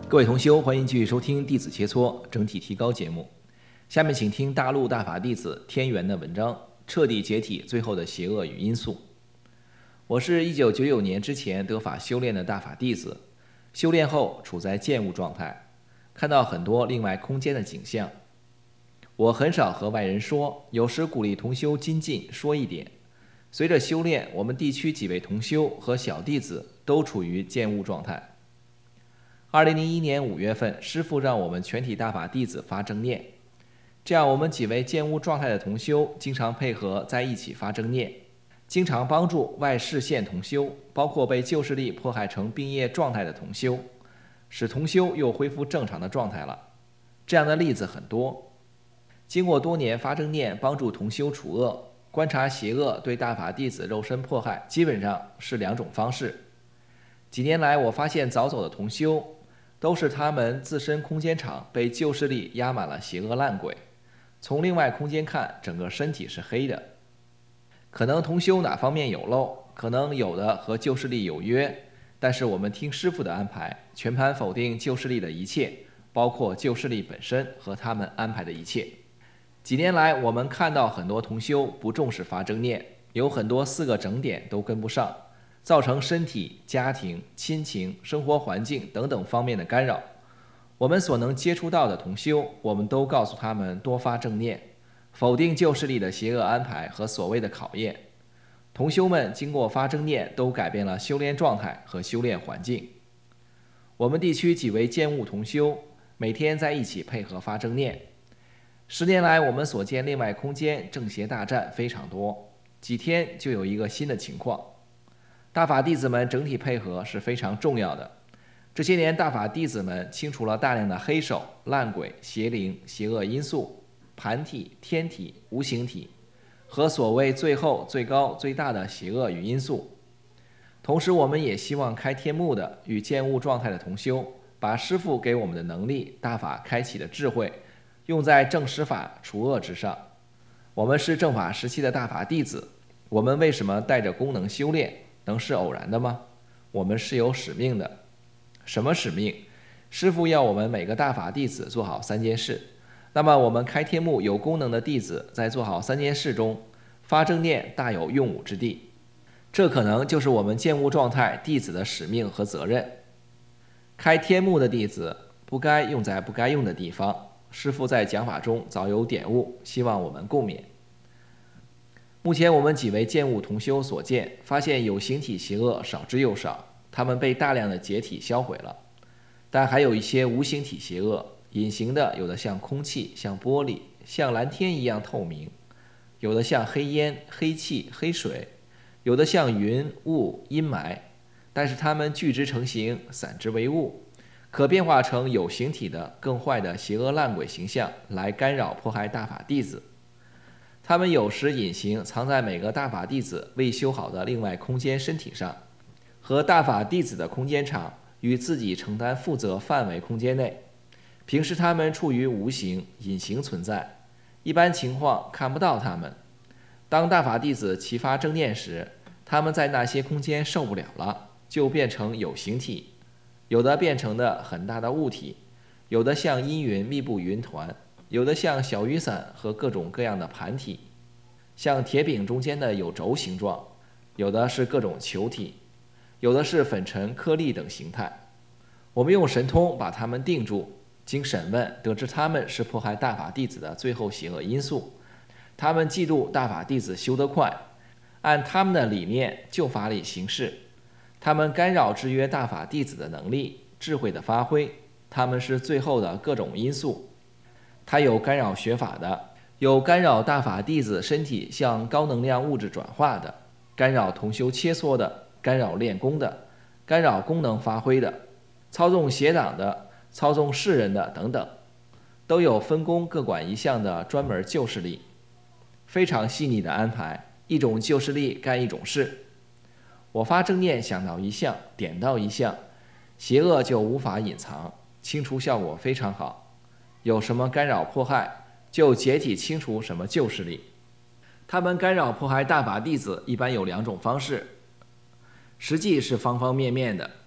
各位同修，欢迎继续收听《弟子切磋整体提高》节目。下面请听大陆大法弟子天元的文章：彻底解体最后的邪恶与因素。我是1999年之前得法修炼的大法弟子，修炼后处在见物状态，看到很多另外空间的景象。我很少和外人说，有时鼓励同修精进说一点。随着修炼，我们地区几位同修和小弟子都处于见物状态。2001年5月份，师父让我们全体大法弟子发正念，这样我们几位见物状态的同修经常配合在一起发正念，经常帮助外视线同修，包括被旧势力迫害成病业状态的同修，使同修又恢复正常的状态了。这样的例子很多。经过多年发正念帮助同修除恶，观察邪恶对大法弟子肉身迫害，基本上是2种方式。几年来，我发现早走的同修都是他们自身空间场被旧势力压满了邪恶烂鬼，从另外空间看，整个身体是黑的。可能同修哪方面有漏，可能有的和旧势力有约，但是我们听师父的安排，全盘否定旧势力的一切，包括旧势力本身和他们安排的一切。几年来，我们看到很多同修不重视发正念，有很多4个整点都跟不上，造成身体、家庭、亲情、生活环境等等方面的干扰。我们所能接触到的同修，我们都告诉他们多发正念，否定旧势力的邪恶安排和所谓的考验。同修们经过发正念，都改变了修炼状态和修炼环境。我们地区几位见物同修每天在一起配合发正念。10年来，我们所见另外空间正邪大战非常多，几天就有一个新的情况。大法弟子们整体配合是非常重要的。这些年，大法弟子们清除了大量的黑手、烂鬼、邪灵、邪恶因素、盘体、天体、无形体和所谓最后最高最大的邪恶与因素。同时，我们也希望开天幕的与见物状态的同修，把师父给我们的能力、大法开启的智慧用在正实法除恶之上。我们是正法时期的大法弟子，我们为什么带着功能修炼？能是偶然的吗？我们是有使命的。什么使命？师父要我们每个大法弟子做好3件事。那么我们开天幕有功能的弟子在做好3件事中，发正念大有用武之地。这可能就是我们见物状态弟子的使命和责任。开天幕的弟子不该用在不该用的地方，师父在讲法中早有点悟，希望我们共勉。目前我们几位见物同修所见，发现有形体邪恶少之又少，他们被大量的解体销毁了。但还有一些无形体邪恶，隐形的有的像空气、像玻璃、像蓝天一样透明，有的像黑烟、黑气、黑水，有的像云、雾、阴霾，但是它们聚之成形，散之为物，可变化成有形体的更坏的邪恶烂鬼形象来干扰迫害大法弟子。他们有时隐形藏在每个大法弟子未修好的另外空间身体上，和大法弟子的空间场与自己承担负责范围空间内。平时他们处于无形隐形存在，一般情况看不到他们。当大法弟子齐发正念时，他们在那些空间受不了了，就变成有形体，有的变成的很大的物体，有的像阴云密布云团，有的像小雨伞和各种各样的盘体，像铁饼中间的有轴形状，有的是各种球体，有的是粉尘颗粒等形态。我们用神通把它们定住，经审问得知他们是迫害大法弟子的最后邪恶因素。他们嫉妒大法弟子修得快，按他们的理念旧法理行事，他们干扰制约大法弟子的能力、智慧的发挥，他们是最后的各种因素。它有干扰学法的，有干扰大法弟子身体向高能量物质转化的，干扰同修切磋的，干扰练功的，干扰功能发挥的，操纵邪党的，操纵世人的等等，都有分工各管一项的专门救世力，非常细腻的安排，一种救世力干一种事。我发正念想到一项，点到一项，邪恶就无法隐藏，清除效果非常好。有什么干扰迫害，就解体清除什么旧势力。他们干扰迫害大法弟子一般有2种方式，实际是方方面面的。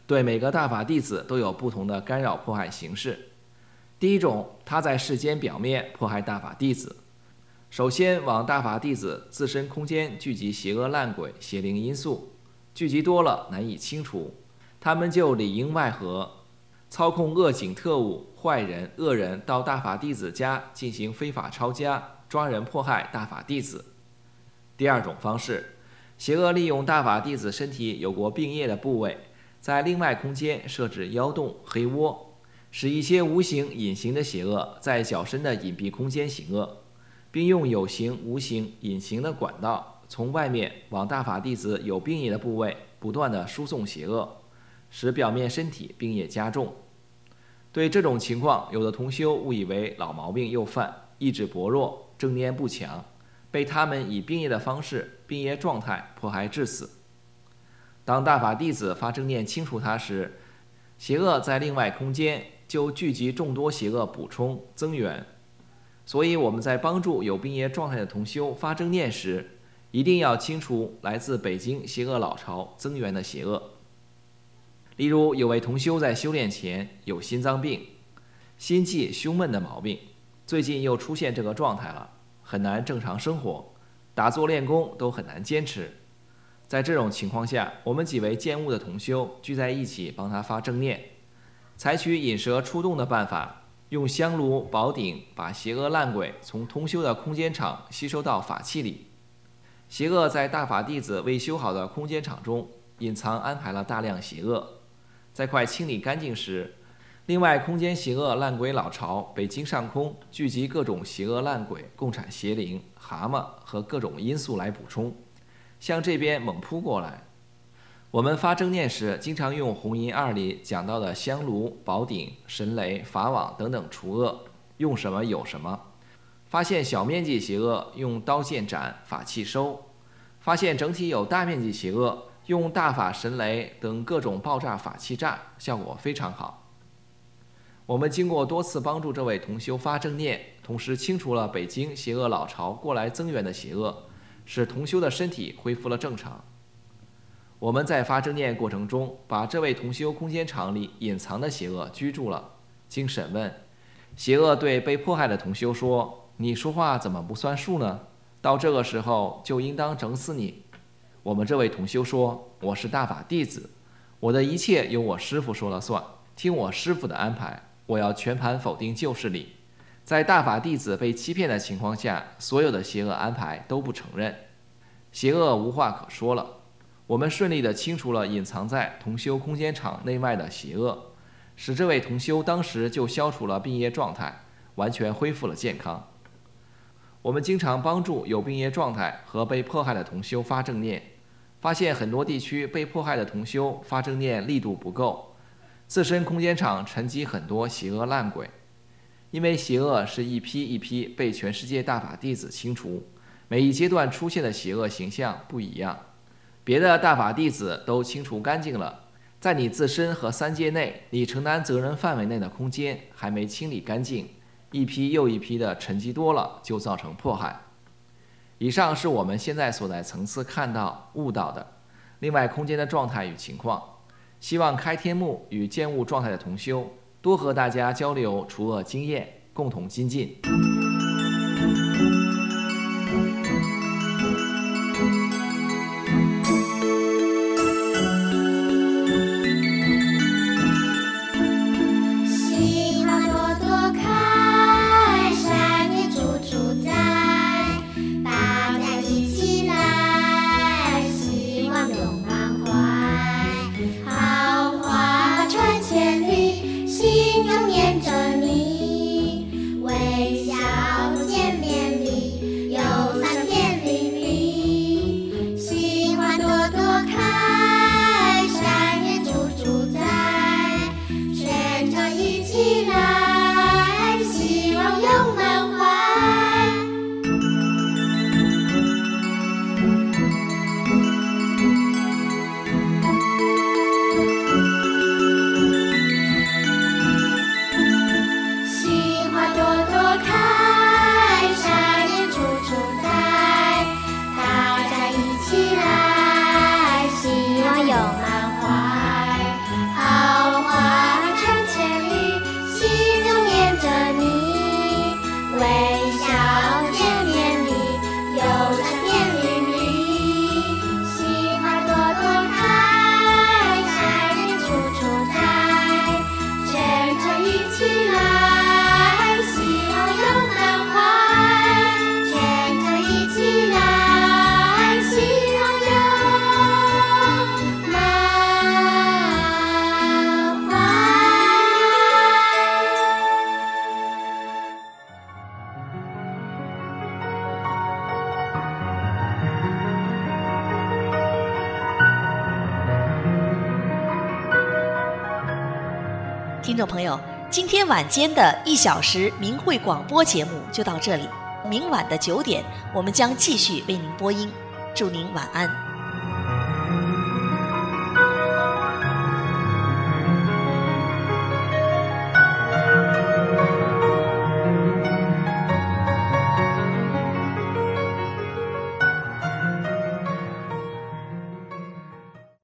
对每个大法弟子都有不同的干扰迫害形式。第一种，他在世间表面迫害大法弟子，首先往大法弟子自身空间聚集邪恶烂鬼、邪灵因素，聚集多了难以清除，他们就里应外合，操控恶警特务、坏人、恶人到大法弟子家进行非法抄家，抓人迫害大法弟子。第二种方式，邪恶利用大法弟子身体有过病业的部位，在另外空间设置妖洞、黑窝，使一些无形隐形的邪恶在较深的隐蔽空间行恶，并用有形无形隐形的管道从外面往大法弟子有病业的部位不断地输送邪恶，使表面身体病业加重。对这种情况，有的同修误以为老毛病又犯，意志薄弱，正念不强，被他们以病业的方式、病业状态迫害致死。当大法弟子发正念清除它时，邪恶在另外空间就聚集众多邪恶补充增援。所以我们在帮助有病业状态的同修发正念时，一定要清除来自北京邪恶老巢增援的邪恶。例如，有位同修在修炼前有心脏病、心悸、胸闷的毛病，最近又出现这个状态了，很难正常生活，打坐练功都很难坚持。在这种情况下，我们几位见悟的同修聚在一起帮他发正念，采取引蛇出洞的办法，用香炉、宝鼎把邪恶烂鬼从同修的空间场吸收到法器里。邪恶在大法弟子未修好的空间场中隐藏安排了大量邪恶，在快清理干净时，另外空间邪恶烂鬼老巢北京上空聚集各种邪恶烂鬼、共产邪灵、蛤蟆和各种因素来补充，向这边猛扑过来。我们发正念时，经常用红银二里讲到的香炉、宝鼎、神雷、法网等等除恶，用什么有什么。发现小面积邪恶，用刀剑斩，法器收；发现整体有大面积邪恶，用大法神雷等各种爆炸法器炸，效果非常好。我们经过多次帮助这位同修发正念，同时清除了北京邪恶老巢过来增援的邪恶，使同修的身体恢复了正常。我们在发正念过程中，把这位同修空间场里隐藏的邪恶居住了。经审问，邪恶对被迫害的同修说：“你说话怎么不算数呢？到这个时候就应当整死你。”我们这位同修说：“我是大法弟子，我的一切由我师父说了算，听我师父的安排，我要全盘否定旧势力。在大法弟子被欺骗的情况下，所有的邪恶安排都不承认。”邪恶无话可说了。我们顺利地清除了隐藏在同修空间场内外的邪恶，使这位同修当时就消除了病业状态，完全恢复了健康。我们经常帮助有病业状态和被迫害的同修发正念，发现很多地区被迫害的同修发正念力度不够，自身空间场沉积很多邪恶烂鬼。因为邪恶是一批一批被全世界大法弟子清除，每一阶段出现的邪恶形象不一样，别的大法弟子都清除干净了，在你自身和三界内你承担责任范围内的空间还没清理干净，一批又一批的沉积多了，就造成迫害。以上是我们现在所在层次看到、悟到的另外空间的状态与情况。希望开天目与见悟状态的同修多和大家交流除恶经验，共同精进。 心中念着你，微笑。 听众朋友，今天晚间的1小时明慧广播节目就到这里，明晚的9点，我们将继续为您播音。祝您晚安。